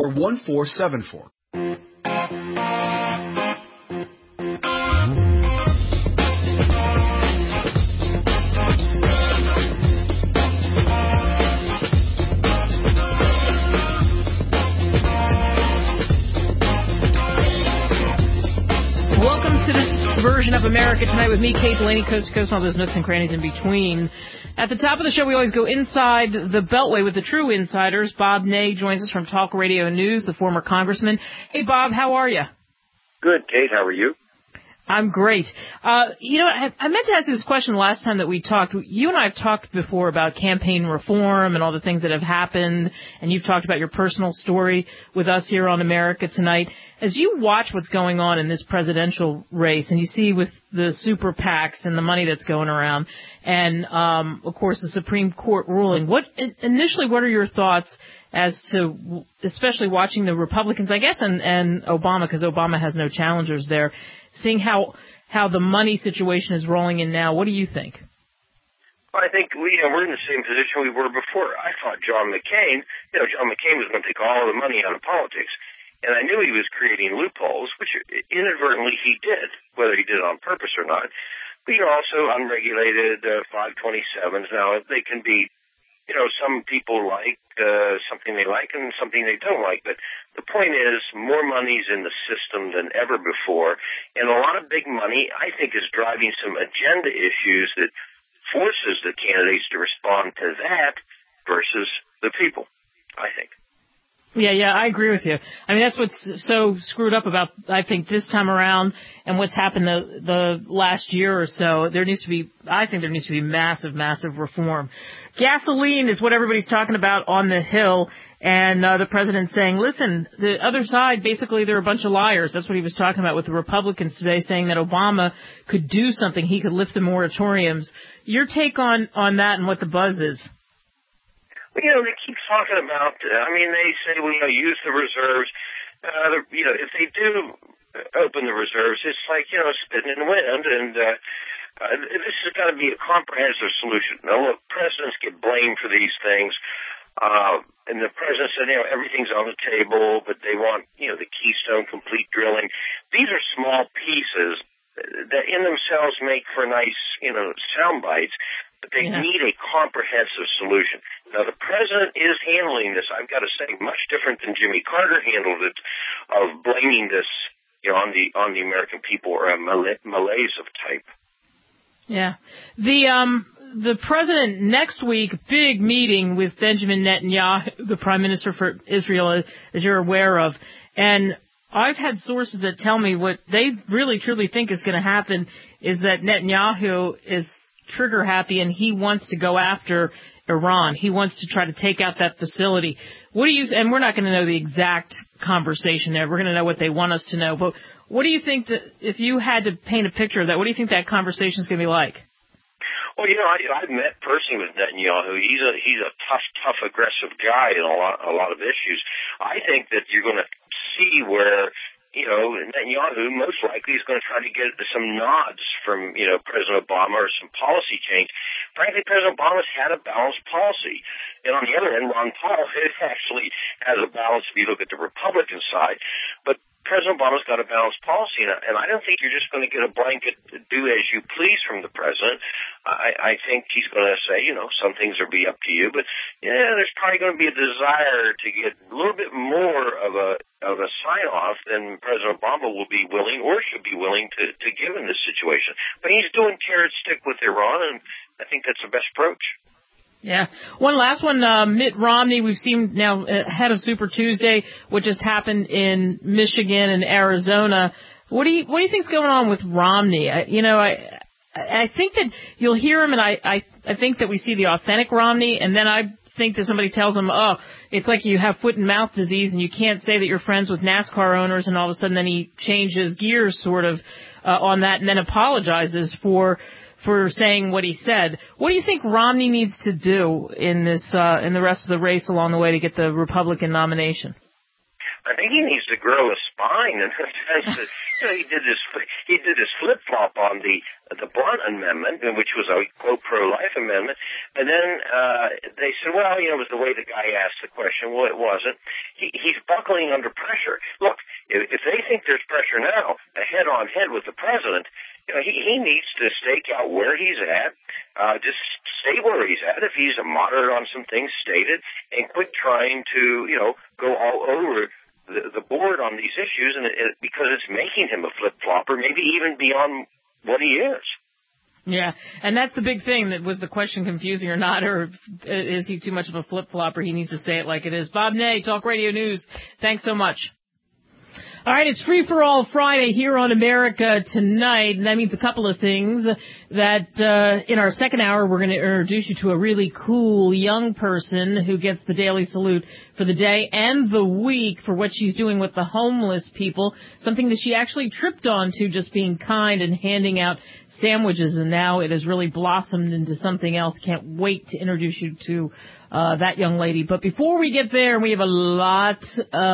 or 1474. Version of America Tonight with me, Kate Delaney, coast to coast, and all those nooks and crannies in between. At the top of the show, we always go inside the Beltway with the true insiders. Bob Ney joins us from Talk Radio News, the former congressman. Hey, Bob, how are you? Good, Kate. How are you? I'm great. I meant to ask you this question last time that we talked. You and I have talked before about campaign reform and all the things that have happened, and you've talked about your personal story with us here on America Tonight. As you watch what's going on in this presidential race, and you see with the super PACs and the money that's going around, and, of course, the Supreme Court ruling, what are your thoughts as to, especially watching the Republicans, I guess, and Obama, because Obama has no challengers there, seeing how the money situation is rolling in now? What do you think? Well, I think we're in the same position we were before. I thought John McCain was going to take all the money out of politics. And I knew he was creating loopholes, which inadvertently he did, whether he did it on purpose or not. But also unregulated 527s. Now, they can be, some people like something they like and something they don't like. But the point is, more money's in the system than ever before. And a lot of big money, I think, is driving some agenda issues that forces the candidates to respond to that versus the people, I think. Yeah, I agree with you. I mean, that's what's so screwed up about, I think, this time around and what's happened the last year or so. There needs to be massive, massive reform. Gasoline is what everybody's talking about on the Hill, and the president's saying, listen, the other side, basically, they're a bunch of liars. That's what he was talking about with the Republicans today, saying that Obama could do something. He could lift the moratoriums. Your take on that and what the buzz is? Well, they keep talking about, they say, use the reserves. If they do open the reserves, it's like, spitting in the wind. And this has got to be a comprehensive solution. Now, look, presidents get blamed for these things. And the president said, everything's on the table, but they want, the Keystone Complete drilling. These are small pieces that in themselves make for nice, sound bites. But they need a comprehensive solution. Now, the president is handling this, I've got to say, much different than Jimmy Carter handled it, of blaming this on the American people, or a malaise of type. Yeah. The president next week, big meeting with Benjamin Netanyahu, the prime minister for Israel, as you're aware of. And I've had sources that tell me what they really, truly think is going to happen is that Netanyahu is trigger happy and he wants to go after Iran. He wants to try to take out that facility. And we're not going to know the exact conversation there. We're going to know what they want us to know. But what do you think that, if you had to paint a picture of that, what do you think that conversation is going to be like? Well, I've met personally with Netanyahu. He's a tough, aggressive guy in a lot of issues. I think that you're going to see where Netanyahu most likely is going to try to get some nods from, President Obama or some policy change. Frankly, President Obama's had a balanced policy. And on the other end, Ron Paul actually has a balance if you look at the Republican side. But President Obama's got a balanced policy, and I don't think you're just going to get a blanket do as you please from the president. I think he's going to say, some things will be up to you, but there's probably going to be a desire to get a little bit more of a sign-off than President Obama will be willing or should be willing to give in this situation. But he's doing carrot stick with Iran, and I think that's the best approach. Yeah. One last one, Mitt Romney, we've seen now ahead of Super Tuesday, what just happened in Michigan and Arizona. What do you think's going on with Romney? I think that you'll hear him, and I think that we see the authentic Romney, and then I think that somebody tells him, it's like you have foot and mouth disease and you can't say that you're friends with NASCAR owners, and all of a sudden then he changes gears sort of on that and then apologizes for saying what he said. What do you think Romney needs to do in this in the rest of the race along the way to get the Republican nomination? I think he needs to grow a spine in the sense that, he did this flip-flop on the Blunt Amendment, which was a, quote, pro-life amendment, and then they said, well, it was the way the guy asked the question. Well, it wasn't. He's buckling under pressure. Look, if they think there's pressure now, head-on-head with the president, he needs to stake out where he's at, just stay where he's at. If he's a moderate on some things, state it, and quit trying to, go all over the board on these issues, and because it's making him a flip-flopper, maybe even beyond what he is. Yeah, and that's the big thing. That was the question confusing or not, or is he too much of a flip-flopper? He needs to say it like it is. Bob Ney, Talk Radio News. Thanks so much. All right, it's Free for All Friday here on America Tonight, and that means a couple of things. That in our second hour, we're going to introduce you to a really cool young person who gets the Daily Salute for the day and the week for what she's doing with the homeless people, something that she actually tripped onto, just being kind and handing out sandwiches, and now it has really blossomed into something else. Can't wait to introduce you to that young lady. But before we get there, we have a lot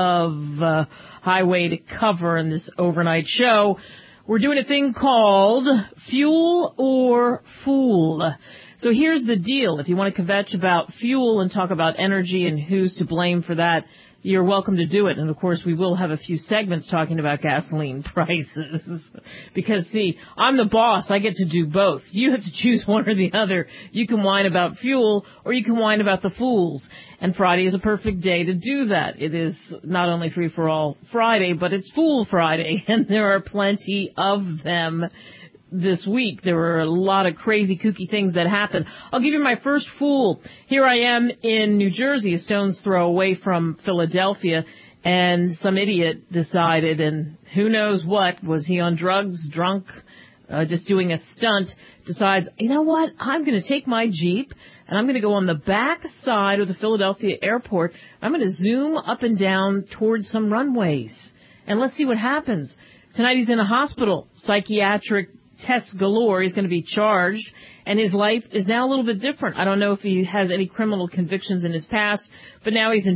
of highway to cover in this overnight show. We're doing a thing called Fuel or Fool. So here's the deal. If you want to kvetch about fuel and talk about energy and who's to blame for that, you're welcome to do it. And, of course, we will have a few segments talking about gasoline prices. Because, see, I'm the boss. I get to do both. You have to choose one or the other. You can whine about fuel or you can whine about the fools. And Friday is a perfect day to do that. It is not only Free for All Friday, but it's Fool Friday. And there are plenty of them this week. There were a lot of crazy, kooky things that happened. I'll give you my first fool. Here I am in New Jersey, a stone's throw away from Philadelphia, and some idiot decided, and who knows what, was he on drugs, drunk, just doing a stunt, decides, you know what, I'm going to take my Jeep, and I'm going to go on the back side of the Philadelphia airport. I'm going to zoom up and down towards some runways, and let's see what happens. Tonight he's in a hospital, psychiatric tests galore. He's going to be charged, and his life is now a little bit different. I don't know if he has any criminal convictions in his past, but now he's in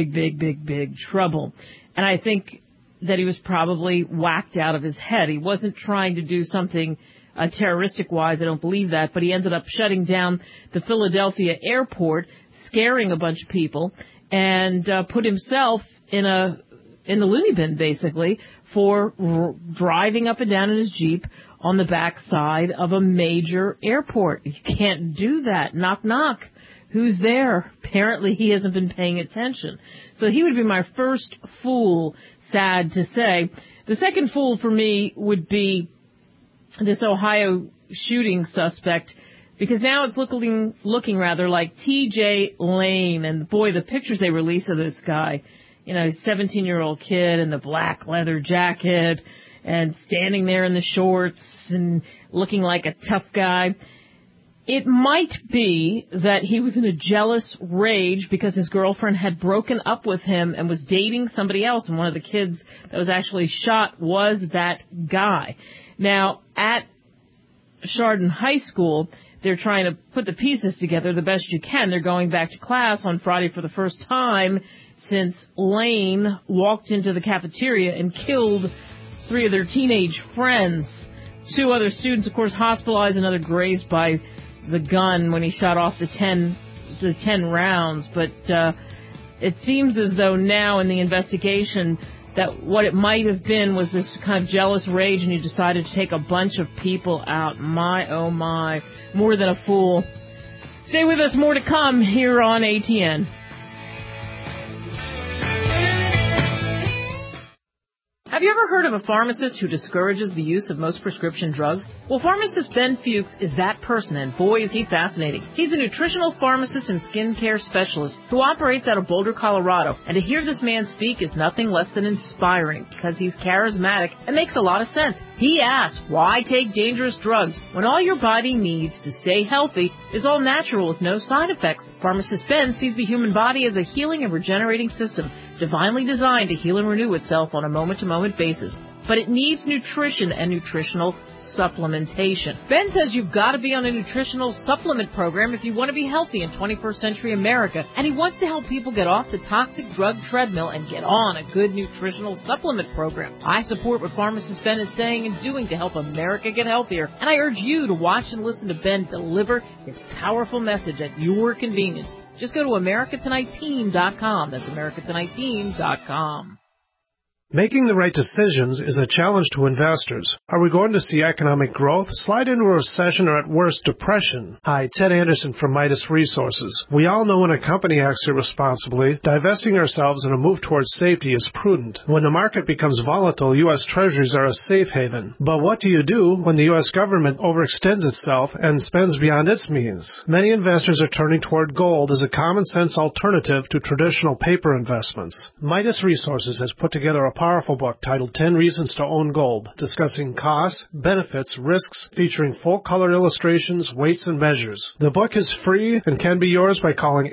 big trouble. And I think that he was probably whacked out of his head. He wasn't trying to do something terroristic-wise, I don't believe that, but he ended up shutting down the Philadelphia airport, scaring a bunch of people, and put himself in the loony bin, basically, for driving up and down in his Jeep on the backside of a major airport. You can't do that. Knock, knock. Who's there? Apparently he hasn't been paying attention. So he would be my first fool, sad to say. The second fool for me would be this Ohio shooting suspect, because now it's looking rather like T.J. Lane. And boy, the pictures they release of this guy, 17-year-old kid in the black leather jacket and standing there in the shorts and looking like a tough guy. It might be that he was in a jealous rage because his girlfriend had broken up with him and was dating somebody else, and one of the kids that was actually shot was that guy. Now, at Chardon High School, they're trying to put the pieces together the best you can. They're going back to class on Friday for the first time since Lane walked into the cafeteria and killed 3 of their teenage friends. 2 other students, of course, hospitalized, another grazed by the gun when he shot off the 10 rounds. But it seems as though now in the investigation that what it might have been was this kind of jealous rage, and he decided to take a bunch of people out. My, oh my, more than a fool. Stay with us, more to come here on ATN. Have you ever heard of a pharmacist who discourages the use of most prescription drugs? Well, pharmacist Ben Fuchs is that person, and boy, is he fascinating. He's a nutritional pharmacist and skincare specialist who operates out of Boulder, Colorado. And to hear this man speak is nothing less than inspiring, because he's charismatic and makes a lot of sense. He asks, why take dangerous drugs when all your body needs to stay healthy is all natural with no side effects? Pharmacist Ben sees the human body as a healing and regenerating system, divinely designed to heal and renew itself on a moment-to-moment basis. but it needs nutrition and nutritional supplementation. Ben says you've got to be on a nutritional supplement program if you want to be healthy in 21st century America, and he wants to help people get off the toxic drug treadmill and get on a good nutritional supplement program. I support what pharmacist Ben is saying and doing to help America get healthier, and I urge you to watch and listen to Ben deliver his powerful message at your convenience. Just go to AmericaTonightTeam.com. That's AmericaTonightTeam.com. Making the right decisions is a challenge to investors. Are we going to see economic growth, slide into a recession, or at worst, depression? Hi, Ted Anderson from Midas Resources. We all know when a company acts irresponsibly, divesting ourselves in a move towards safety is prudent. When the market becomes volatile, U.S. Treasuries are a safe haven. But what do you do when the U.S. government overextends itself and spends beyond its means? Many investors are turning toward gold as a common-sense alternative to traditional paper investments. Midas Resources has put together a powerful book titled 10 Reasons to Own Gold, discussing costs, benefits, risks, featuring full-color illustrations, weights, and measures. The book is free and can be yours by calling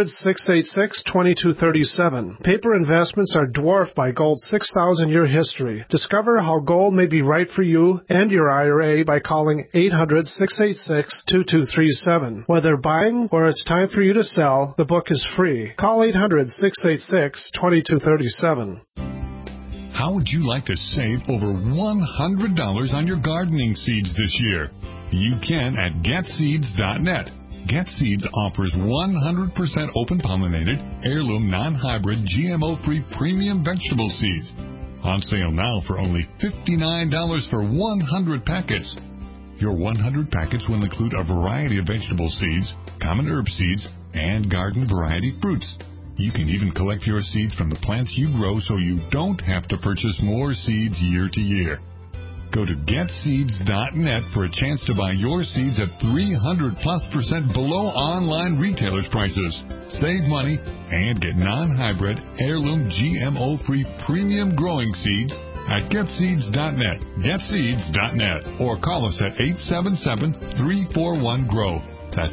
800-686-2237. Paper investments are dwarfed by gold's 6,000-year history. Discover how gold may be right for you and your IRA by calling 800-686-2237. Whether buying or it's time for you to sell, the book is free. Call 800-686-2237. How would you like to save over $100 on your gardening seeds this year? You can at GetSeeds.net. GetSeeds offers 100% open-pollinated, heirloom, non-hybrid, GMO-free premium vegetable seeds. On sale now for only $59 for 100 packets. Your 100 packets will include a variety of vegetable seeds, common herb seeds, and garden variety fruits. You can even collect your seeds from the plants you grow so you don't have to purchase more seeds year to year. Go to GetSeeds.net for a chance to buy your seeds at 300+% below online retailers' prices. Save money and get non-hybrid, heirloom, GMO-free premium growing seeds at GetSeeds.net. GetSeeds.net. Or call us at 877-341-GROW. That's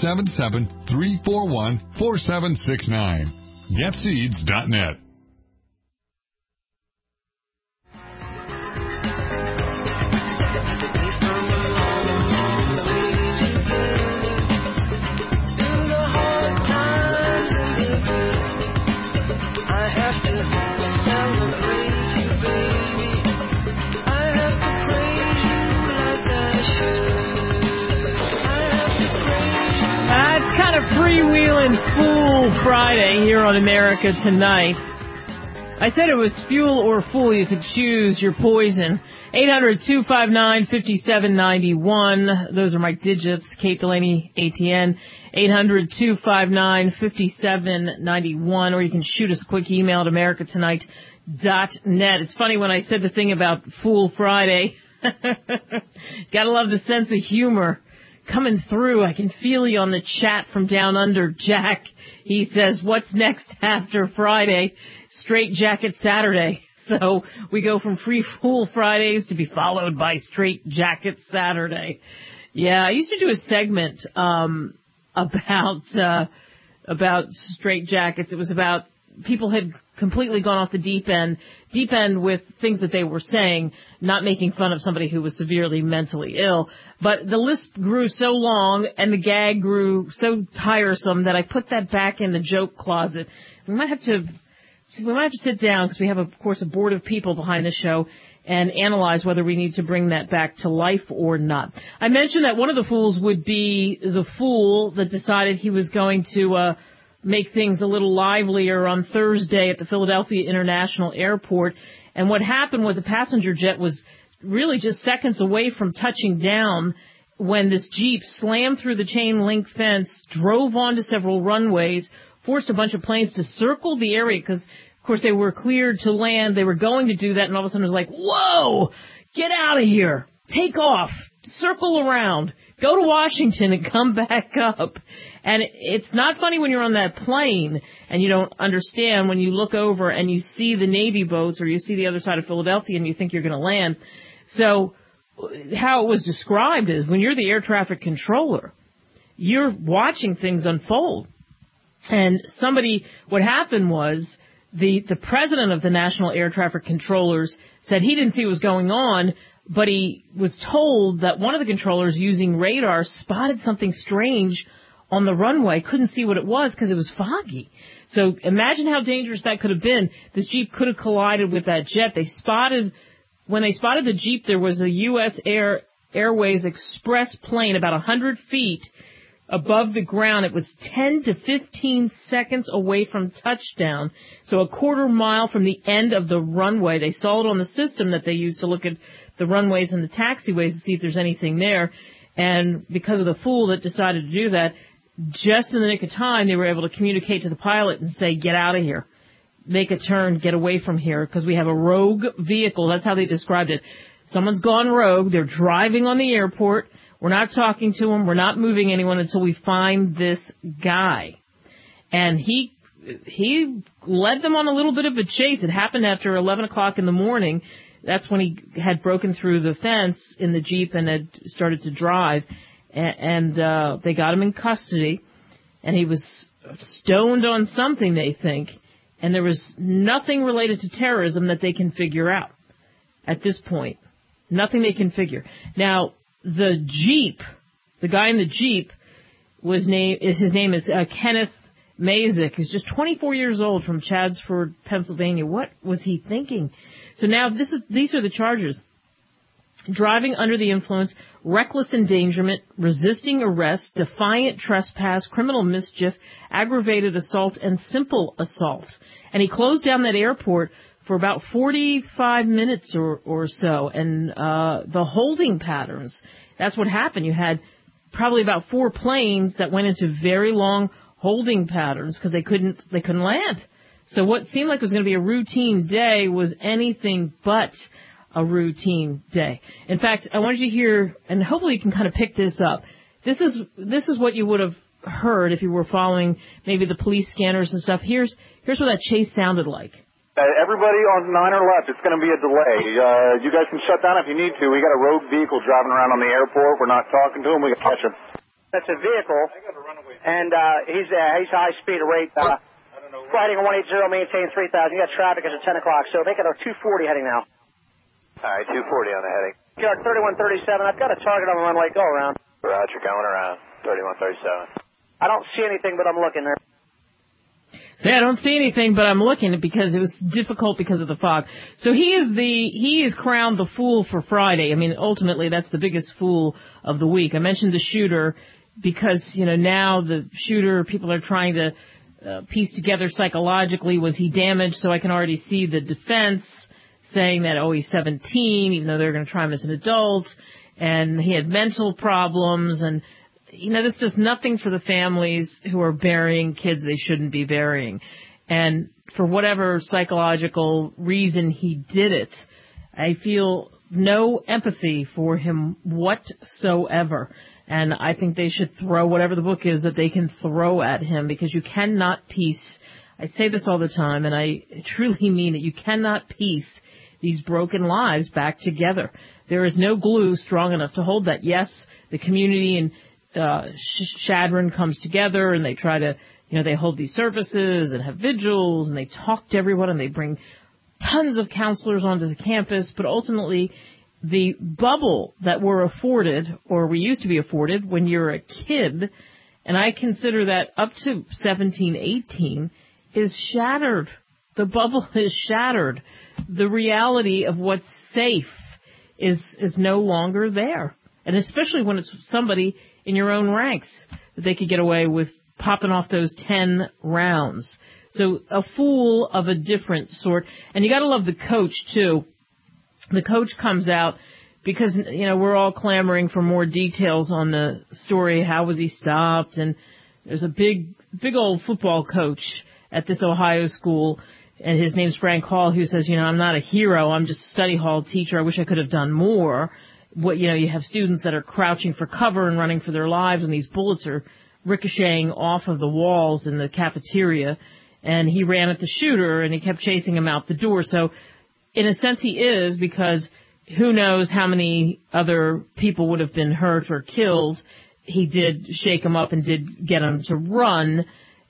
877-341-4769. GetSeeds.net. Freewheeling Fool Friday here on America Tonight. I said it was fuel or fool. You could choose your poison. 800-259-5791. Those are my digits. Kate Delaney, ATN. 800-259-5791. Or you can shoot us a quick email at americatonight.net. It's funny when I said the thing about Fool Friday. Gotta love the sense of humor coming through. I can feel you on the chat from down under. Jack, he says, what's next after Friday? Straight Jacket Saturday. So we go from Free Fool Fridays to be followed by Straight Jacket Saturday. Yeah, I used to do a segment about straight jackets. It was about people had completely gone off the deep end with things that they were saying, not making fun of somebody who was severely mentally ill. But the list grew so long and the gag grew so tiresome that I put that back in the joke closet. We might have to sit down, because we have, of course, a board of people behind the show, and analyze whether we need to bring that back to life or not. I mentioned that one of the fools would be the fool that decided he was going to make things a little livelier on Thursday at the Philadelphia International Airport. And what happened was a passenger jet was really just seconds away from touching down when this Jeep slammed through the chain link fence, drove onto several runways, forced a bunch of planes to circle the area because, of course, they were cleared to land. They were going to do that, and all of a sudden it was like, whoa, get out of here, take off, circle around, go to Washington and come back up. And it's not funny when you're on that plane and you don't understand when you look over and you see the Navy boats or you see the other side of Philadelphia and you think you're going to land. So how it was described is when you're the air traffic controller, you're watching things unfold. And what happened was The president of the National Air Traffic Controllers said he didn't see what was going on, but he was told that one of the controllers using radar spotted something strange on the runway, couldn't see what it was because it was foggy. So imagine how dangerous that could have been. This Jeep could have collided with that jet. When they spotted the Jeep, there was a U.S. Airways Express plane about 100 feet above the ground. It was 10 to 15 seconds away from touchdown, so a quarter mile from the end of the runway. They saw it on the system that they used to look at the runways and the taxiways to see if there's anything there. And because of the fool that decided to do that, just in the nick of time, they were able to communicate to the pilot and say, get out of here. Make a turn, get away from here, because we have a rogue vehicle. That's how they described it. Someone's gone rogue. They're driving on the airport. We're not talking to them. We're not moving anyone until we find this guy. And he led them on a little bit of a chase. It happened after 11 o'clock in the morning. That's when he had broken through the fence in the Jeep and had started to drive. And they got him in custody. And he was stoned on something, they think. And there was nothing related to terrorism that they can figure out at this point. Nothing they can figure. Now, the Jeep, the guy in the Jeep, his name is Kenneth Mazik, who's just 24 years old from Chadsford, Pennsylvania. What was he thinking? So now these are the charges. Driving under the influence, reckless endangerment, resisting arrest, defiant trespass, criminal mischief, aggravated assault, and simple assault. And he closed down that airport for about 45 minutes or so. And the holding patterns, that's what happened. You had probably about 4 planes that went into very long holding patterns because they couldn't land. So what seemed like was going to be a routine day was anything but a routine day. In fact, I wanted you to hear, and hopefully you can kind of pick this up. This is what you would have heard if you were following maybe the police scanners and stuff. Here's what that chase sounded like. Everybody on 9 or left, it's going to be a delay. You guys can shut down if you need to. We got a rogue vehicle driving around on the airport. We're not talking to him. We can catch him. That's a vehicle, and he's high speed rate. Flighting 180, maintain 3,000. You got traffic at 10 o'clock, so make it a 240 heading now. All right, 240 on the heading. You're 3137. I've got a target on the runway. Go around. Roger, going around. 3137. I don't see anything, but I'm looking there. See, I don't see anything, but I'm looking because it was difficult because of the fog. So he is crowned the fool for Friday. I mean, ultimately, that's the biggest fool of the week. I mentioned the shooter because, now the shooter, people are trying to piece together psychologically, was he damaged? So I can already see the defense saying that, he's 17, even though they're going to try him as an adult, and he had mental problems, and this does nothing for the families who are burying kids they shouldn't be burying. And for whatever psychological reason he did it, I feel no empathy for him whatsoever. And I think they should throw whatever the book is that they can throw at him, because you cannot piece, I say this all the time, and I truly mean it, you cannot piece these broken lives back together. There is no glue strong enough to hold that. Yes, the community in Chadron comes together and they try to, they hold these services and have vigils and they talk to everyone and they bring tons of counselors onto the campus. But ultimately, the bubble that we're afforded, or we used to be afforded when you're a kid, and I consider that up to 17, 18, is shattered. The bubble is shattered. The reality of what's safe is no longer there. And especially when it's somebody in your own ranks, that they could get away with popping off those 10 rounds. So a fool of a different sort. And you got to love the coach, too. The coach comes out because, we're all clamoring for more details on the story. How was he stopped? And there's a big old football coach at this Ohio school, and his name's Frank Hall, who says, I'm not a hero. I'm just a study hall teacher. I wish I could have done more. You have students that are crouching for cover and running for their lives, and these bullets are ricocheting off of the walls in the cafeteria. And he ran at the shooter, and he kept chasing him out the door. So, in a sense, he is, because who knows how many other people would have been hurt or killed. He did shake him up and did get him to run.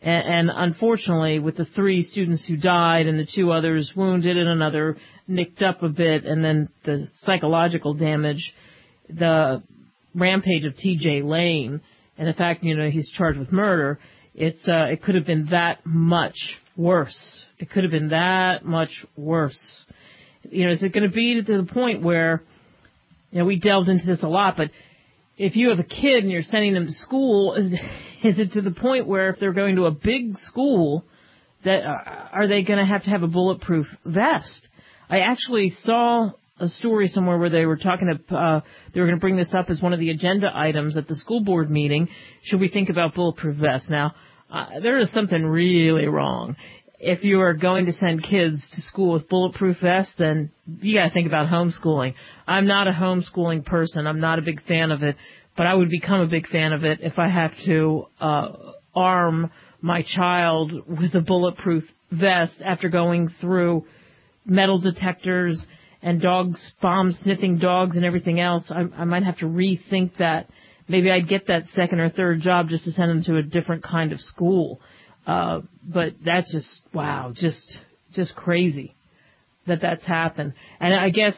And unfortunately, with the 3 students who died and the 2 others wounded and another nicked up a bit, and then the psychological damage, the rampage of T.J. Lane, and the fact, he's charged with murder, it could have been that much worse. It could have been that much worse. Is it going to be to the point where, we delved into this a lot, but if you have a kid and you're sending them to school, is it to the point where if they're going to a big school, that are they going to have a bulletproof vest? I actually saw a story somewhere where they were talking they were going to bring this up as one of the agenda items at the school board meeting. Should we think about bulletproof vests? Now, there is something really wrong. If you are going to send kids to school with bulletproof vests, then you got to think about homeschooling. I'm not a homeschooling person. I'm not a big fan of it, but I would become a big fan of it if I have to arm my child with a bulletproof vest after going through metal detectors and bomb-sniffing dogs and everything else. I might have to rethink that. Maybe I'd get that second or third job just to send them to a different kind of school. But that's just, wow, just crazy that's happened. And I guess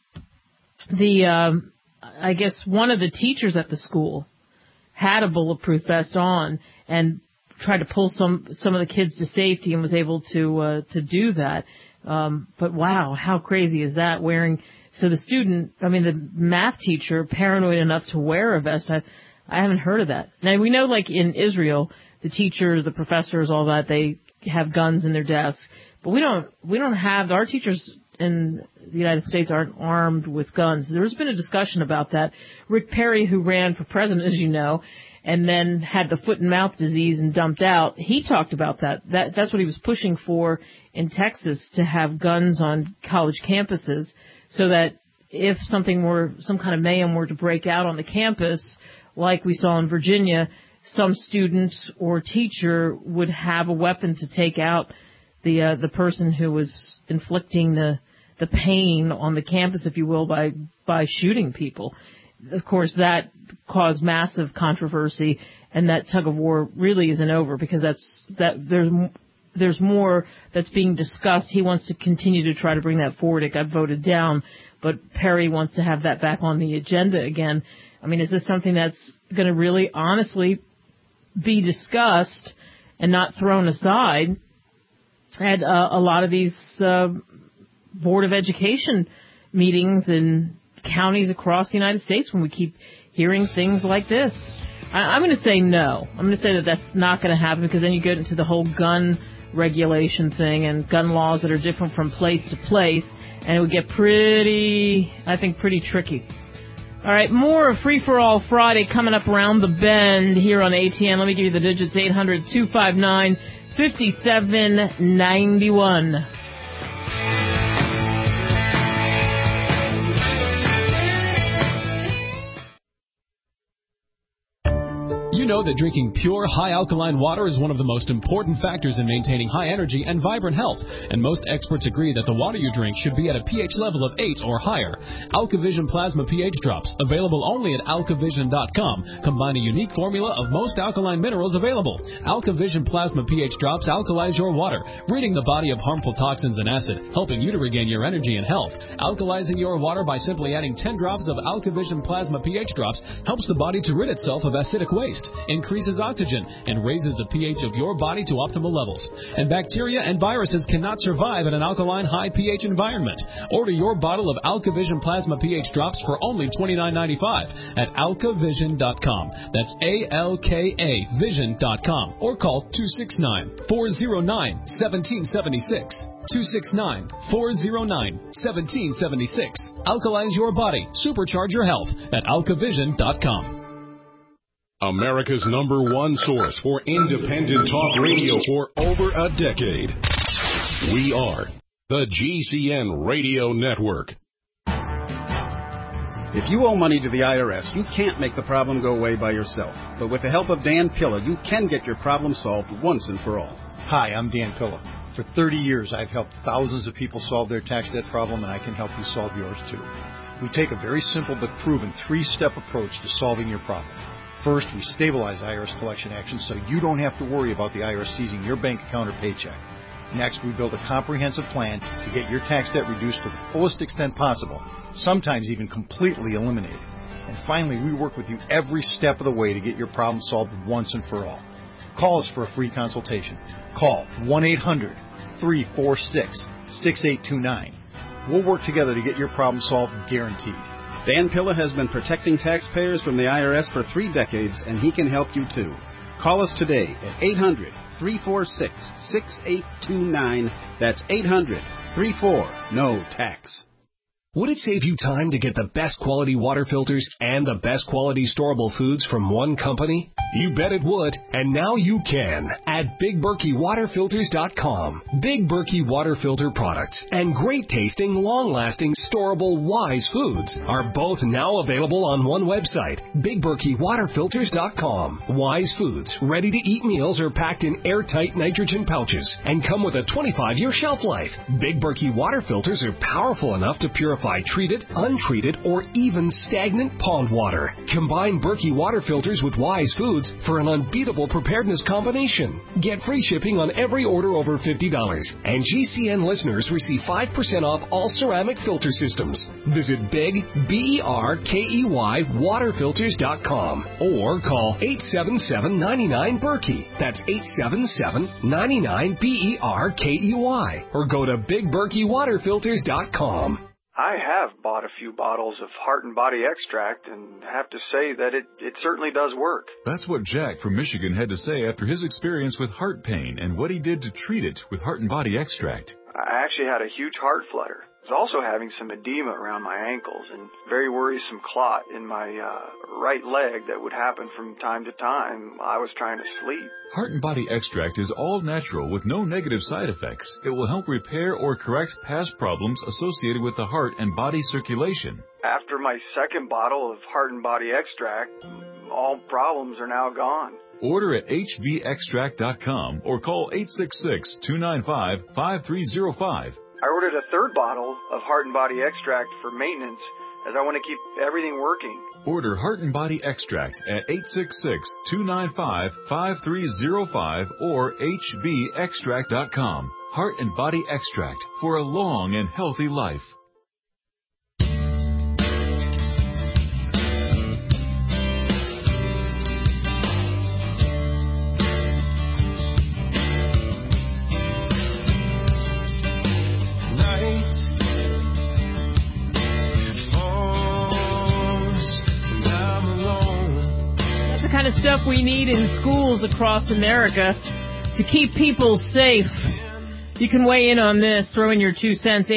one of the teachers at the school had a bulletproof vest on and tried to pull some of the kids to safety and was able to do that. But wow, how crazy is that? So the math teacher, paranoid enough to wear a vest, I haven't heard of that. Now, we know, like in Israel, the teachers, the professors, all that, they have guns in their desks. But we don't have, our teachers in the United States aren't armed with guns. There's been a discussion about that. Rick Perry, who ran for president, as you know, and then had the foot and mouth disease and dumped out, he talked about that. That's what he was pushing for in Texas, to have guns on college campuses, so that if some kind of mayhem were to break out on the campus, like we saw in Virginia, some student or teacher would have a weapon to take out the person who was inflicting the pain on the campus, if you will, by shooting people. Of course, that caused massive controversy, and that tug of war really isn't over, because there's more that's being discussed. He wants to continue to try to bring that forward. It got voted down, but Perry wants to have that back on the agenda again. Is this something that's going to really honestly be discussed and not thrown aside at a lot of these Board of Education meetings in counties across the United States when we keep hearing things like this? I'm going to say no. I'm going to say that's not going to happen, because then you get into the whole gun regulation thing and gun laws that are different from place to place, and it would get pretty tricky. All right, more of Free for All Friday coming up around the bend here on ATN. Let me give you the digits: 800-259-5791. You know that drinking pure, high-alkaline water is one of the most important factors in maintaining high energy and vibrant health, and most experts agree that the water you drink should be at a pH level of 8 or higher. AlkaVision Plasma pH Drops, available only at alkavision.com, combine a unique formula of most alkaline minerals available. AlkaVision Plasma pH Drops alkalize your water, ridding the body of harmful toxins and acid, helping you to regain your energy and health. Alkalizing your water by simply adding 10 drops of AlkaVision Plasma pH Drops helps the body to rid itself of acidic waste, increases oxygen, and raises the pH of your body to optimal levels. And bacteria and viruses cannot survive in an alkaline high pH environment. Order your bottle of AlkaVision Plasma pH Drops for only $29.95 at alkavision.com. That's ALKA Vision.com, or call 269-409-1776. 269-409-1776. Alkalize your body. Supercharge your health at alkavision.com. America's #1 source for independent talk radio for over a decade. We are the GCN Radio Network. If you owe money to the IRS, you can't make the problem go away by yourself. But with the help of Dan Pilla, you can get your problem solved once and for all. Hi, I'm Dan Pilla. For 30 years, I've helped thousands of people solve their tax debt problem, and I can help you solve yours too. We take a very simple but proven 3-step approach to solving your problem. First, we stabilize IRS collection actions so you don't have to worry about the IRS seizing your bank account or paycheck. Next, we build a comprehensive plan to get your tax debt reduced to the fullest extent possible, sometimes even completely eliminated. And finally, we work with you every step of the way to get your problem solved once and for all. Call us for a free consultation. Call 1-800-346-6829. We'll work together to get your problem solved, guaranteed. Dan Pilla has been protecting taxpayers from the IRS for 3 decades, and he can help you too. Call us today at 800-346-6829. That's 800-34-NO-TAX. Would it save you time to get the best quality water filters and the best quality storable foods from one company? You bet it would, and now you can at BigBerkeyWaterFilters.com. Big Berkey water filter products and great tasting, long-lasting, storable Wise foods are both now available on one website, BigBerkeyWaterFilters.com. Wise foods, ready-to-eat meals are packed in airtight nitrogen pouches and come with a 25-year shelf life. Big Berkey water filters are powerful enough to purify treated, untreated, or even stagnant pond water. Combine Berkey water filters with Wise foods for an unbeatable preparedness combination. Get free shipping on every order over $50. And GCN listeners receive 5% off all ceramic filter systems. Visit BigBerkeyWaterFilters.com or call 877-99-BERKEY. That's 877-99-BERKEY. Or go to BigBerkeyWaterFilters.com. I have bought a few bottles of Heart and Body Extract and have to say that it certainly does work. That's what Jack from Michigan had to say after his experience with heart pain and what he did to treat it with Heart and Body Extract. I actually had a huge heart flutter. I was also having some edema around my ankles and very worrisome clot in my right leg that would happen from time to time while I was trying to sleep. Heart and Body Extract is all natural with no negative side effects. It will help repair or correct past problems associated with the heart and body circulation. After my second bottle of Heart and Body Extract, all problems are now gone. Order at hvextract.com or call 866-295-5305. I ordered a third bottle of Heart and Body Extract for maintenance as I want to keep everything working. Order Heart and Body Extract at 866-295-5305 or hvextract.com. Heart and Body Extract for a long and healthy life. Kind of stuff we need in schools across America to keep people safe. You can weigh in on this. Throw in your 2 cents,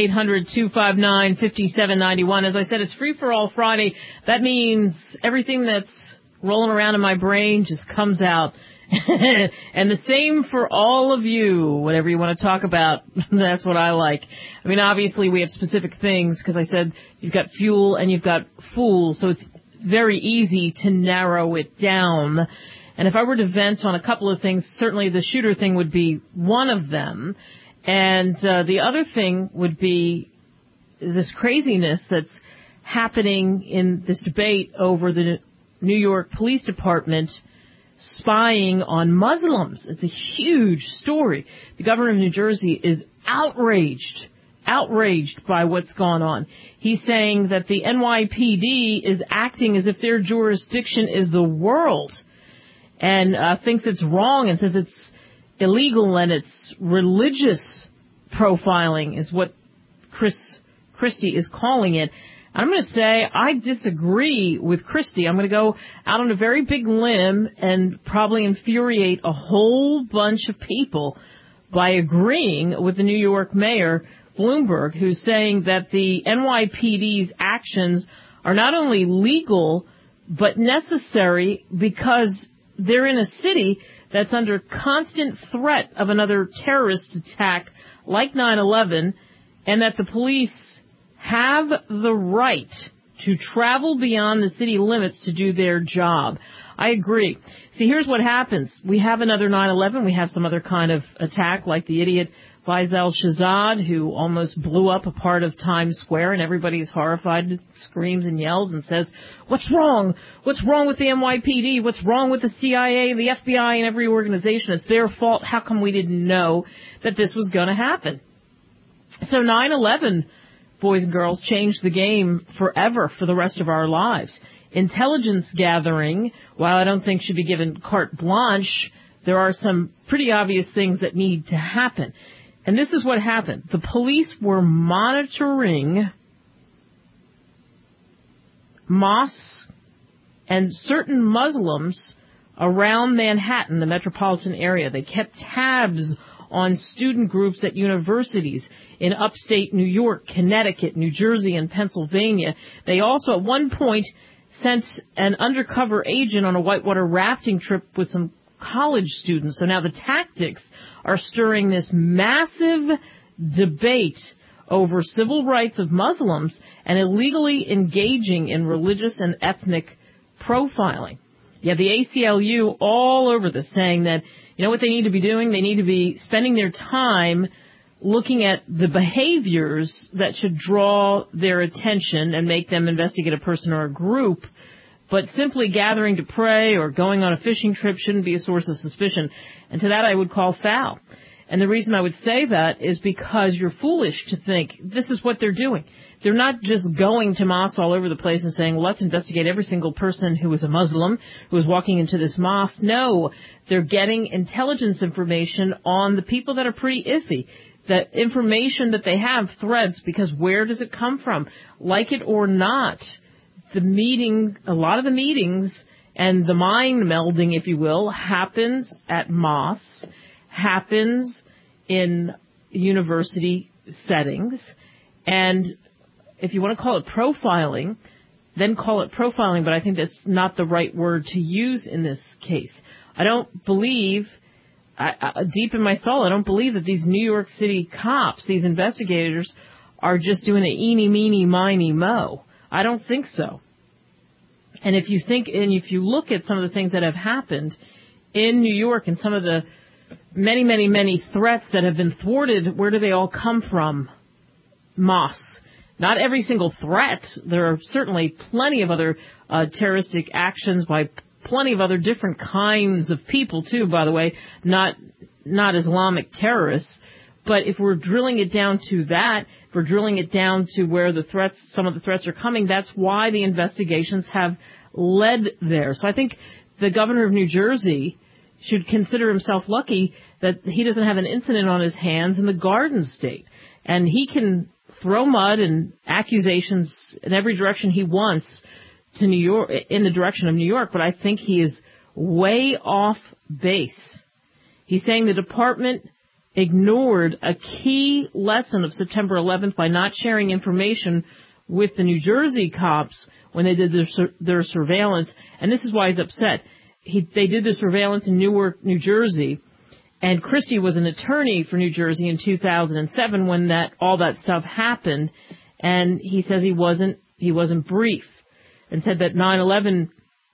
800-259-5791. As I said, it's Free for All Friday. That means everything that's rolling around in my brain just comes out. And the same for all of you. Whatever you want to talk about, that's what I like. I mean, obviously we have specific things because I said you've got fuel and you've got fool, so it's very easy to narrow it down. And if I were to vent on a couple of things, certainly the shooter thing would be one of them. And the other thing would be this craziness that's happening in this debate over the New York Police Department spying on Muslims. It's a huge story. The governor of New Jersey is outraged by what's gone on. He's saying that the NYPD is acting as if their jurisdiction is the world and thinks it's wrong and says it's illegal and it's religious profiling is what Christie is calling it. I'm going to say I disagree with Christie. I'm going to go out on a very big limb and probably infuriate a whole bunch of people by agreeing with the New York mayor, Bloomberg, who's saying that the NYPD's actions are not only legal, but necessary because they're in a city that's under constant threat of another terrorist attack like 9/11, and that the police have the right to travel beyond the city limits to do their job. I agree. See, here's what happens. We have another 9/11. We have some other kind of attack, like the idiot Faisal Shahzad, who almost blew up a part of Times Square, and everybody's horrified, screams and yells and says, what's wrong? What's wrong with the NYPD? What's wrong with the CIA, the FBI, and every organization? It's their fault. How come we didn't know that this was going to happen? So 9/11, boys and girls, changed the game forever for the rest of our lives. Intelligence gathering, while I don't think should be given carte blanche, there are some pretty obvious things that need to happen. And this is what happened. The police were monitoring mosques and certain Muslims around Manhattan, the metropolitan area. They kept tabs on student groups at universities in upstate New York, Connecticut, New Jersey, and Pennsylvania. They also, at one point, sent an undercover agent on a whitewater rafting trip with some college students. So now the tactics are stirring this massive debate over civil rights of Muslims and illegally engaging in religious and ethnic profiling. You have the ACLU all over this, saying that, you know what they need to be doing? They need to be spending their time looking at the behaviors that should draw their attention and make them investigate a person or a group. But simply gathering to pray or going on a fishing trip shouldn't be a source of suspicion. And to that I would call foul. And the reason I would say that is because you're foolish to think this is what they're doing. They're not just going to mosques all over the place and saying, well, let's investigate every single person who is a Muslim who is walking into this mosque. No, they're getting intelligence information on the people that are pretty iffy. The information that they have, threads, because where does it come from? Like it or not, a lot of the meetings and the mind melding, if you will, happens at mosques, happens in university settings, and if you want to call it profiling, then call it profiling, but I think that's not the right word to use in this case. I don't believe, deep in my soul, I don't believe that these New York City cops, these investigators, are just doing an eeny, meeny, miny, mo. I don't think so. And if you look at some of the things that have happened in New York and some of the many, many, many threats that have been thwarted, where do they all come from? Mosques. Not every single threat. There are certainly plenty of other terroristic actions by plenty of other different kinds of people, too, by the way, not Islamic terrorists. But if we're drilling it down to that, if we're drilling it down to where some of the threats are coming, that's why the investigations have led there. So I think the governor of New Jersey should consider himself lucky that he doesn't have an incident on his hands in the Garden State. And he can throw mud and accusations in every direction he wants to New York, in the direction of New York, but I think he is way off base. He's saying the department ignored a key lesson of September 11th by not sharing information with the New Jersey cops when they did their surveillance, and this is why he's upset. They did the surveillance in Newark, New Jersey, and Christie was an attorney for New Jersey in 2007 when all that stuff happened, and he says he wasn't brief, and said that 9/11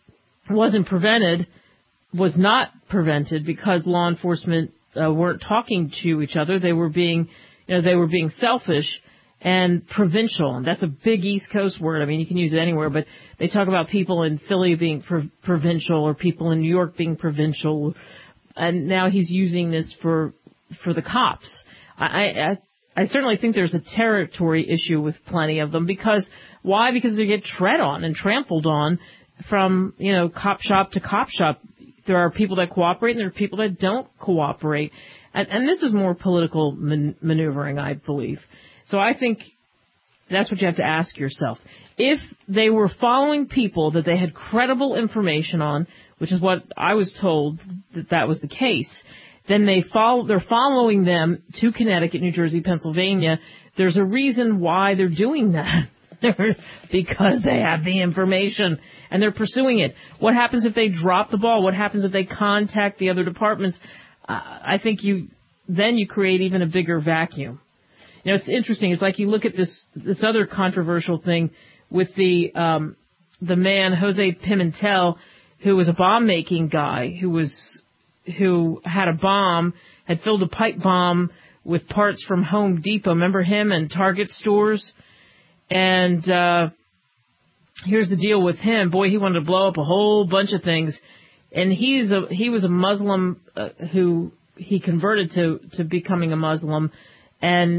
was not prevented because law enforcement weren't talking to each other. They were being selfish and provincial. And that's a big East Coast word. I mean, you can use it anywhere, but they talk about people in Philly being provincial or people in New York being provincial. And now he's using this for the cops. I certainly think there's a territory issue with plenty of them because why? Because they get tread on and trampled on from, cop shop to cop shop. There are people that cooperate and there are people that don't cooperate. And this is more political maneuvering, I believe. So I think that's what you have to ask yourself. If they were following people that they had credible information on, which is what I was told that was the case, then they're following them to Connecticut, New Jersey, Pennsylvania. There's a reason why they're doing that. Because they have the information and they're pursuing it. What happens if they drop the ball? What happens if they contact the other departments? I think you create even a bigger vacuum. It's interesting. It's like you look at this other controversial thing with the man, Jose Pimentel, who was a bomb-making guy, who had a bomb, had filled a pipe bomb with parts from Home Depot. Remember him and Target stores? And here's the deal with him. Boy, he wanted to blow up a whole bunch of things. And he was a Muslim who he converted to becoming a Muslim. And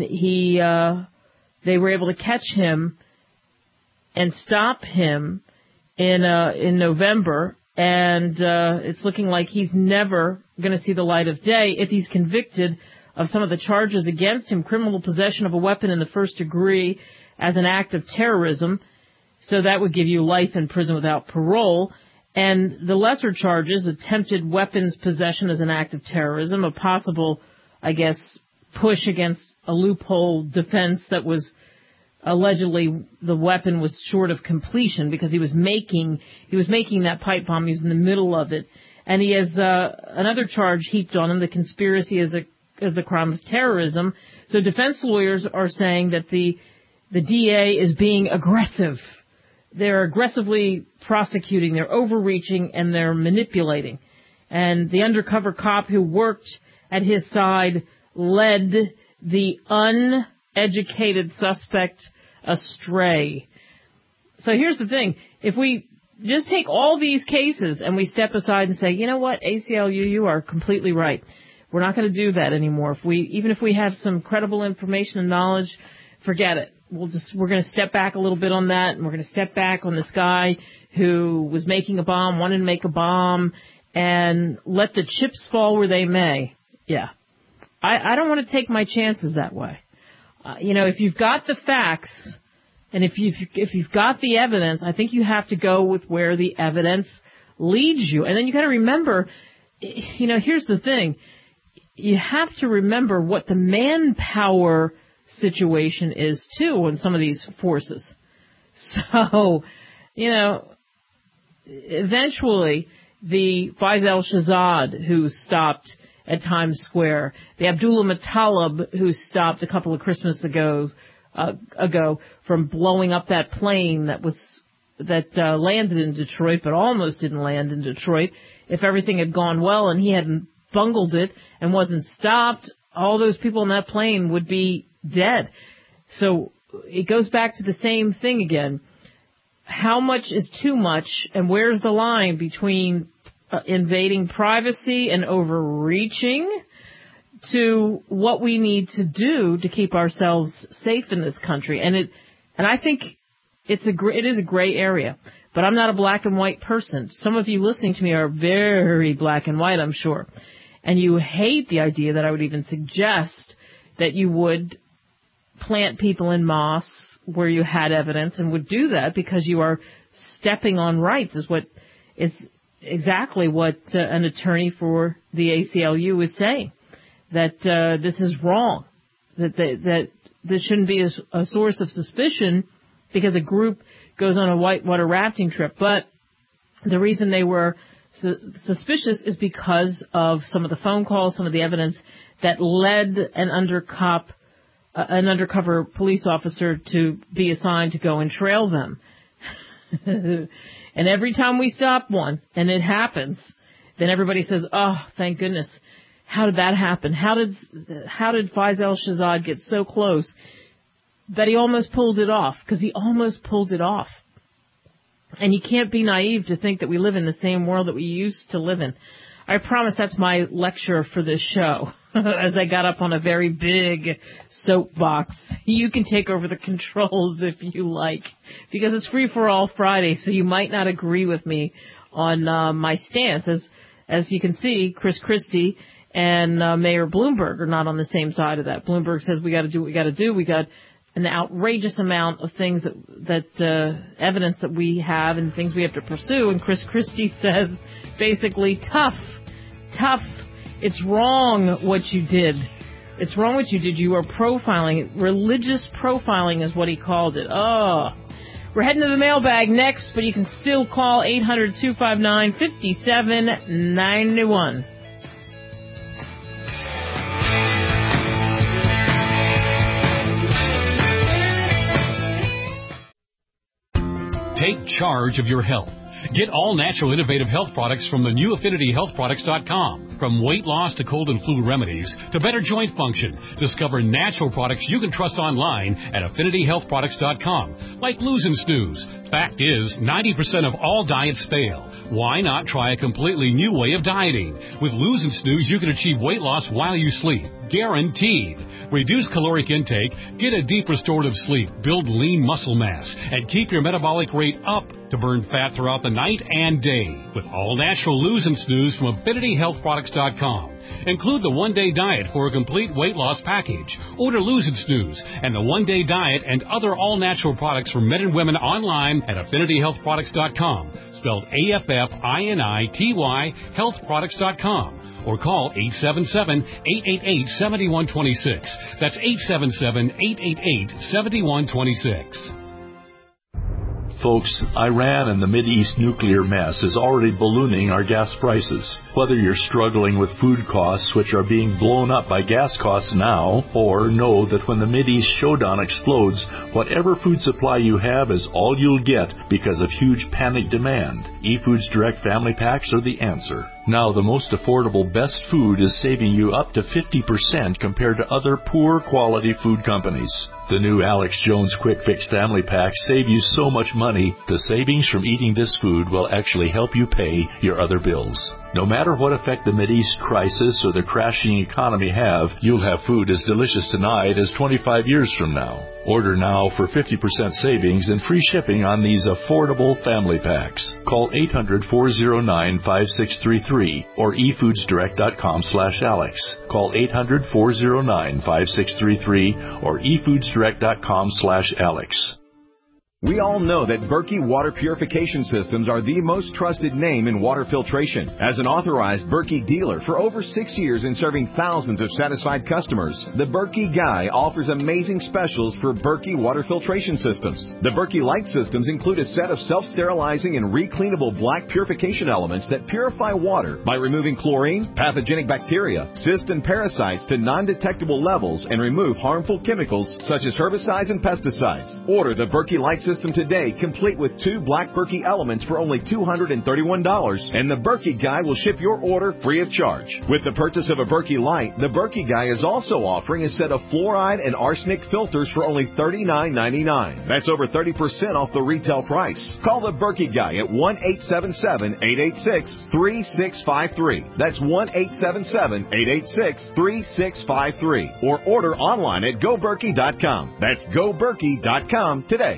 they were able to catch him and stop him in November. And it's looking like he's never going to see the light of day if he's convicted of some of the charges against him, criminal possession of a weapon in the first degree as an act of terrorism. So that would give you life in prison without parole. And the lesser charges, attempted weapons possession as an act of terrorism, a possible, I guess, push against a loophole defense that was allegedly the weapon was short of completion because he was making that pipe bomb. He was in the middle of it. And he has another charge heaped on him, the conspiracy as the crime of terrorism. So defense lawyers are saying that the DA is being aggressive. They're aggressively prosecuting, they're overreaching, and they're manipulating. And the undercover cop who worked at his side led the uneducated suspect astray. So here's the thing. If we just take all these cases and we step aside and say, you know what, ACLU, you are completely right. We're not going to do that anymore. Even if we have some credible information and knowledge, forget it. We're going to step back a little bit on that, and we're going to step back on this guy who was making a bomb, wanted to make a bomb, and let the chips fall where they may. Yeah. I don't want to take my chances that way. If you've got the facts and if you've got the evidence, I think you have to go with where the evidence leads you. And then you got to remember, here's the thing. You have to remember what the manpower situation is too in some of these forces. So, eventually the Faisal Shahzad who stopped at Times Square, the Abdullah Muttalib who stopped a couple of Christmas ago from blowing up that plane that landed in Detroit but almost didn't land in Detroit. If everything had gone well and he hadn't bungled it and wasn't stopped, all those people in that plane would be dead. So it goes back to the same thing again. How much is too much, and where's the line between invading privacy and overreaching to what we need to do to keep ourselves safe in this country? And I think it is a gray area, but I'm not a black and white person. Some of you listening to me are very black and white, I'm sure. And you hate the idea that I would even suggest that you would plant people in mosques where you had evidence and would do that because you are stepping on rights is exactly what an attorney for the ACLU is saying, that this is wrong, that this shouldn't be a source of suspicion because a group goes on a whitewater rafting trip. But the reason they were suspicious is because of some of the phone calls, some of the evidence that led an undercover police officer to be assigned to go and trail them. And every time we stop one, and it happens, then everybody says, oh, thank goodness. How did that happen? How did Faisal Shahzad get so close that he almost pulled it off? Because he almost pulled it off. And you can't be naive to think that we live in the same world that we used to live in. I promise that's my lecture for this show. As I got up on a very big soapbox. You can take over the controls if you like, because it's Free for All Friday, so you might not agree with me on my stance. As you can see, Chris Christie and Mayor Bloomberg are not on the same side of that. Bloomberg says we got to do what we got to do. We got an outrageous amount of things that evidence that we have and things we have to pursue. And Chris Christie says basically tough. It's wrong what you did. It's wrong what you did. You are profiling. Religious profiling is what he called it. Oh. We're heading to the mailbag next, but you can still call 800-259-5791. Take charge of your health. Get all-natural innovative health products from the new AffinityHealthProducts.com. From weight loss to cold and flu remedies to better joint function, discover natural products you can trust online at AffinityHealthProducts.com, like Lose and Snooze. Fact is, 90% of all diets fail. Why not try a completely new way of dieting? With Lose and Snooze, you can achieve weight loss while you sleep. Guaranteed. Reduce caloric intake, get a deep restorative sleep, build lean muscle mass, and keep your metabolic rate up to burn fat throughout the night and day. With all-natural Lose and Snooze from AffinityHealthProducts.com. Include the one-day diet for a complete weight loss package. Order Lose and Snooze and the one-day diet and other all-natural products for men and women online at AffinityHealthProducts.com. Spelled AFFINITY, healthproducts.com. Or call 877-888-7126. That's 877-888-7126. Folks, Iran and the Mideast nuclear mess is already ballooning our gas prices. Whether you're struggling with food costs, which are being blown up by gas costs now, or know that when the Mideast showdown explodes, whatever food supply you have is all you'll get because of huge panic demand, eFoods Direct Family Packs are the answer. Now, the most affordable best food is saving you up to 50% compared to other poor quality food companies. The new Alex Jones Quick Fix Family Packs save you so much money, the savings from eating this food will actually help you pay your other bills. No matter what effect the Mideast crisis or the crashing economy have, you'll have food as delicious tonight as 25 years from now. Order now for 50% savings and free shipping on these affordable family packs. Call 800-409-5633 or efoodsdirect.com/Alex. Call 800-409-5633 or efoodsdirect.com/Alex. We all know that Berkey Water Purification Systems are the most trusted name in water filtration. As an authorized Berkey dealer for over 6 years and serving thousands of satisfied customers, the Berkey Guy offers amazing specials for Berkey Water Filtration Systems. The Berkey Light Systems include a set of self-sterilizing and recleanable black purification elements that purify water by removing chlorine, pathogenic bacteria, cysts, and parasites to non-detectable levels and remove harmful chemicals such as herbicides and pesticides. Order the Berkey Light System today, complete with 2 black Berkey elements for only $231, and the Berkey Guy will ship your order free of charge. With the purchase of a Berkey Light, the Berkey Guy is also offering a set of fluoride and arsenic filters for only $39.99. That's over 30% off the retail price. Call the Berkey Guy at 1-877-886-3653. That's 1-877-886-3653. Or order online at GoBerkey.com. That's GoBerkey.com today.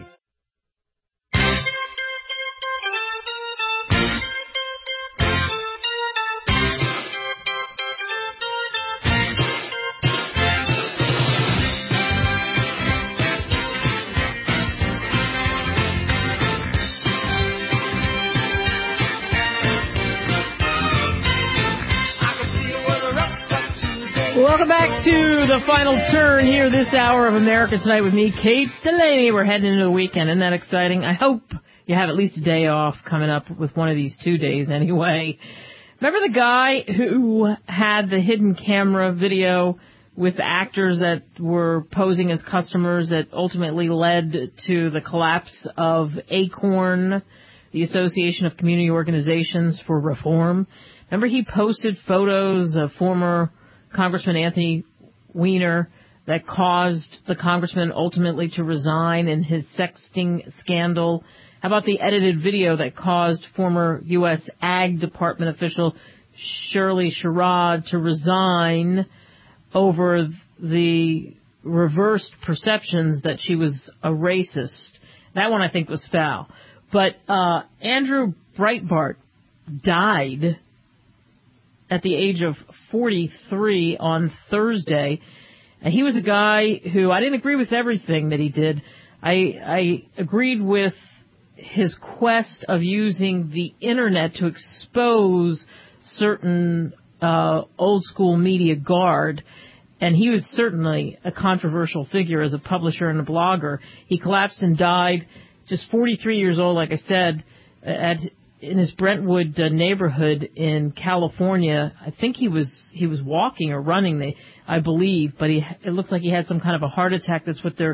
Welcome back to the final turn here this hour of America Tonight with me, Kate Delaney. We're heading into the weekend. Isn't that exciting? I hope you have at least a day off coming up with one of these 2 days anyway. Remember the guy who had the hidden camera video with actors that were posing as customers that ultimately led to the collapse of ACORN, the Association of Community Organizations for Reform? Remember he posted photos of former Congressman Anthony Weiner that caused the congressman ultimately to resign in his sexting scandal? How about the edited video that caused former U.S. Ag Department official Shirley Sherrod to resign over the reversed perceptions that she was a racist? That one I think was foul. But Andrew Breitbart died at the age of 43 on Thursday. And he was a guy who I didn't agree with everything that he did. I agreed with his quest of using the internet to expose certain old school media guard. And he was certainly a controversial figure as a publisher and a blogger. He collapsed and died just 43 years old, like I said, in his Brentwood neighborhood in California. I think he was walking or running, I believe, but it looks like he had some kind of a heart attack. That's what they're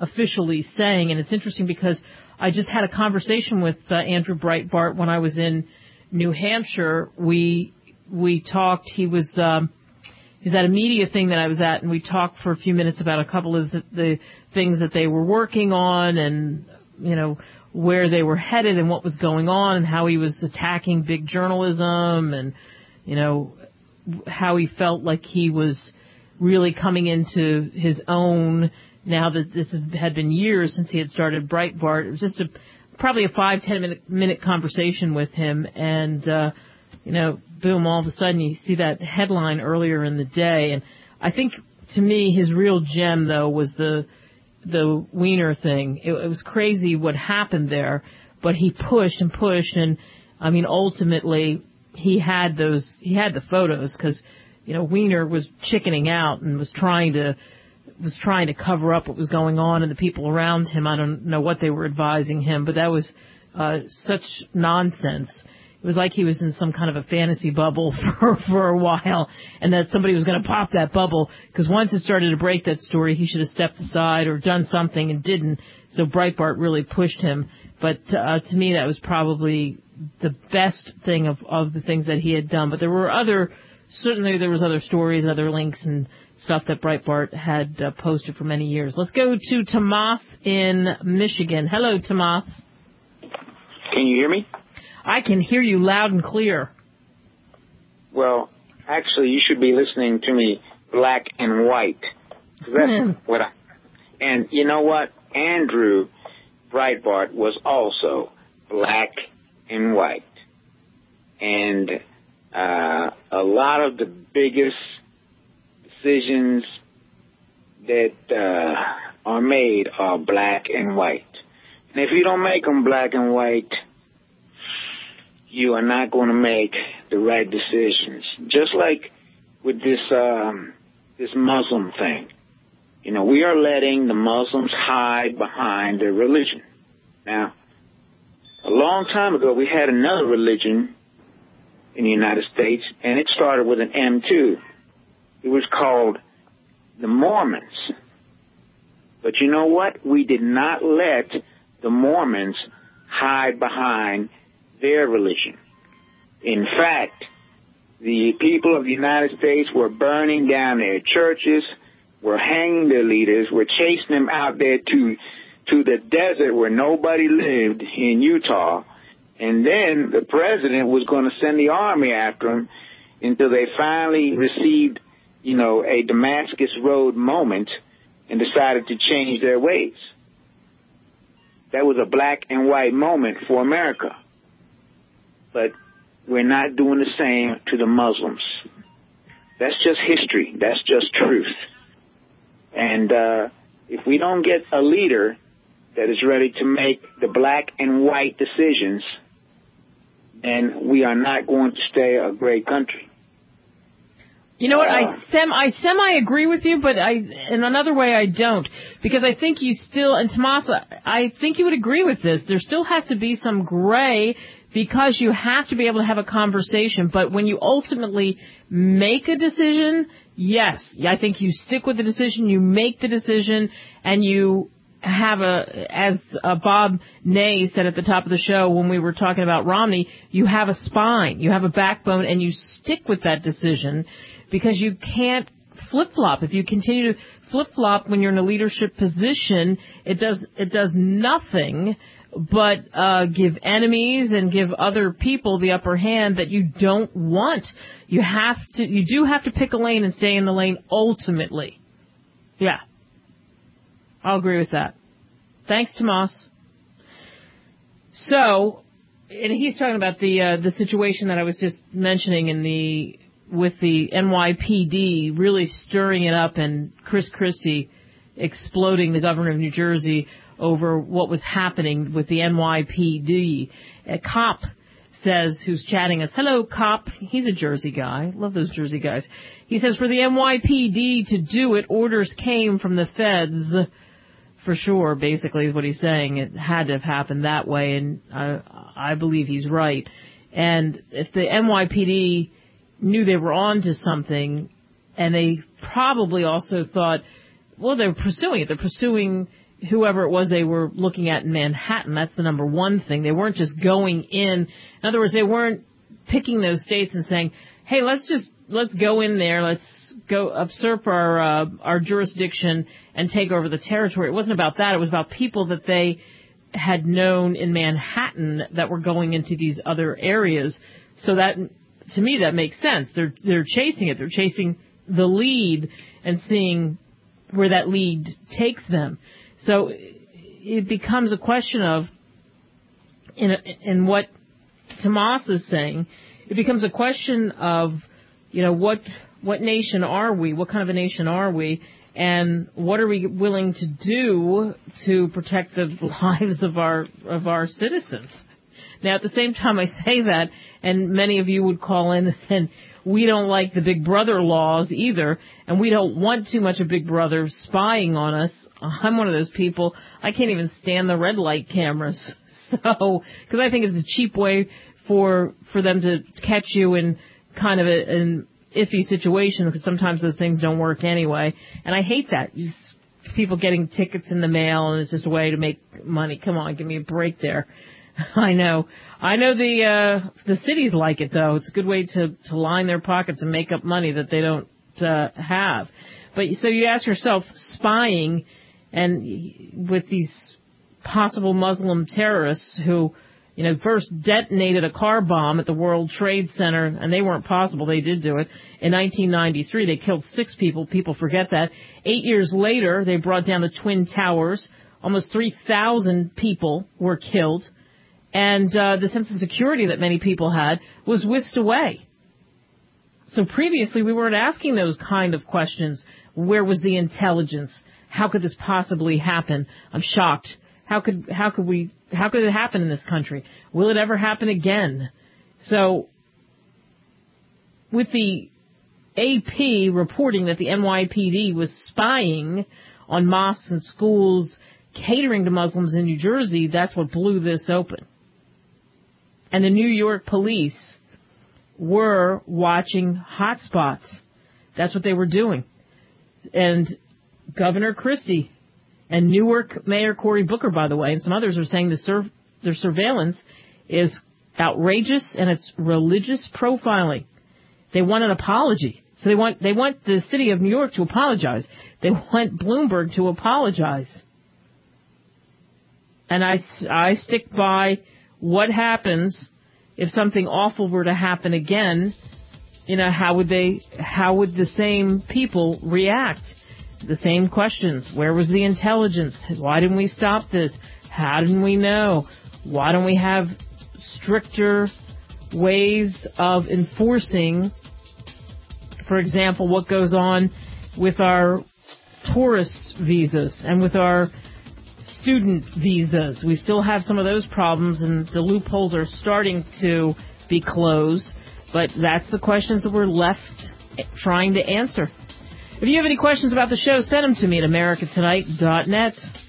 officially saying. And it's interesting because I just had a conversation with Andrew Breitbart when I was in New Hampshire. We talked. He was at a media thing that I was at, and we talked for a few minutes about a couple of the things that they were working on, and where they were headed and what was going on, and how he was attacking big journalism, and how he felt like he was really coming into his own now that this had been years since he had started Breitbart. It was just probably a 5-10 minute conversation with him, and boom, all of a sudden you see that headline earlier in the day. And I think, to me, his real gem, though, was the Weiner thing. It was crazy what happened there, but he pushed and pushed, and I mean, ultimately he had the photos, because Weiner was chickening out and was trying to cover up what was going on, and the people around him, I don't know what they were advising him, but that was such nonsense. It was like he was in some kind of a fantasy bubble for a while, and that somebody was going to pop that bubble, because once it started to break that story, he should have stepped aside or done something and didn't. So Breitbart really pushed him. But to me, that was probably the best thing of the things that he had done. But there were certainly there was other stories, other links and stuff that Breitbart had posted for many years. Let's go to Tomas in Michigan. Hello, Tomas. Can you hear me? I can hear you loud and clear. Well, actually, you should be listening to me black and white. That's what and you know what? Andrew Breitbart was also black and white. And a lot of the biggest decisions that are made are black and white. And if you don't make them black and white, you are not going to make the right decisions. Just like with this Muslim thing. We are letting the Muslims hide behind their religion. Now, a long time ago, we had another religion in the United States, and it started with an M too. It was called the Mormons. But you know what? We did not let the Mormons hide behind their religion. In fact, the people of the United States were burning down their churches, were hanging their leaders, were chasing them out there to the desert where nobody lived in Utah. And then the president was going to send the army after them until they finally received, a Damascus Road moment and decided to change their ways. That was a black and white moment for America. But we're not doing the same to the Muslims. That's just history. That's just truth. And if we don't get a leader that is ready to make the black and white decisions, then we are not going to stay a great country. You know what? I semi agree with you, but in another way I don't, because I think you still, and Tomas, I think you would agree with this. There still has to be some gray, because you have to be able to have a conversation. But when you ultimately make a decision, yes, I think you stick with the decision, you make the decision, and you have as Bob Ney said at the top of the show when we were talking about Romney, you have a spine, you have a backbone, and you stick with that decision, because you can't flip-flop. If you continue to flip-flop when you're in a leadership position, it does nothing but give enemies and give other people the upper hand that you don't want. You do have to pick a lane and stay in the lane ultimately. Yeah. I'll agree with that. Thanks, Tomas. So, and he's talking about the situation that I was just mentioning with the NYPD really stirring it up, and Chris Christie exploding the governor of New Jersey over what was happening with the NYPD. A cop says, who's chatting us, hello, cop. He's a Jersey guy. Love those Jersey guys. He says, for the NYPD to do it, orders came from the feds. For sure, basically, is what he's saying. It had to have happened that way, and I believe he's right. And if the NYPD knew they were on to something, and they probably also thought, well, they're pursuing it. They're pursuing, whoever it was they were looking at in Manhattan. That's the number one thing. They weren't just going in. In other words, they weren't picking those states and saying, hey, let's go in there, let's go usurp our jurisdiction and take over the territory. It wasn't about that. It was about people that they had known in Manhattan that were going into these other areas. So that, to me, that makes sense. They're chasing it. They're chasing the lead and seeing where that lead takes them. So it becomes a question of, in what Tomas is saying, it becomes a question of, what nation are we? What kind of a nation are we? And what are we willing to do to protect the lives of our citizens? Now, at the same time I say that, and many of you would call in, and we don't like the Big Brother laws either, and we don't want too much of Big Brother spying on us. I'm one of those people. I can't even stand the red light cameras. So, because I think it's a cheap way for them to catch you in kind of an iffy situation, because sometimes those things don't work anyway. And I hate that. People getting tickets in the mail, and it's just a way to make money. Come on, give me a break there. I know the cities like it, though. It's a good way to line their pockets and make up money that they don't have. But so you ask yourself, spying, and with these possible Muslim terrorists who, first detonated a car bomb at the World Trade Center, and they weren't possible. They did do it. In 1993, they killed 6 people. People forget that. 8 years later, they brought down the Twin Towers. Almost 3,000 people were killed. And the sense of security that many people had was whisked away. So previously, we weren't asking those kind of questions. Where was the intelligence? How could this possibly happen? I'm shocked. How could it happen in this country? Will it ever happen again? So, with the AP reporting that the NYPD was spying on mosques and schools catering to Muslims in New Jersey, that's what blew this open. And the New York police were watching hotspots. That's what they were doing. And Governor Christie and Newark Mayor Cory Booker, by the way, and some others are saying their surveillance is outrageous and it's religious profiling. They want an apology. So they want the city of New York to apologize. They want Bloomberg to apologize. And I stick by what happens if something awful were to happen again. How would the same people react? The same questions. Where was the intelligence? Why didn't we stop this? How didn't we know? Why don't we have stricter ways of enforcing, for example, what goes on with our tourist visas and with our student visas? We still have some of those problems, and the loopholes are starting to be closed, but that's the questions that we're left trying to answer. If you have any questions about the show, send them to me at americatonight.net.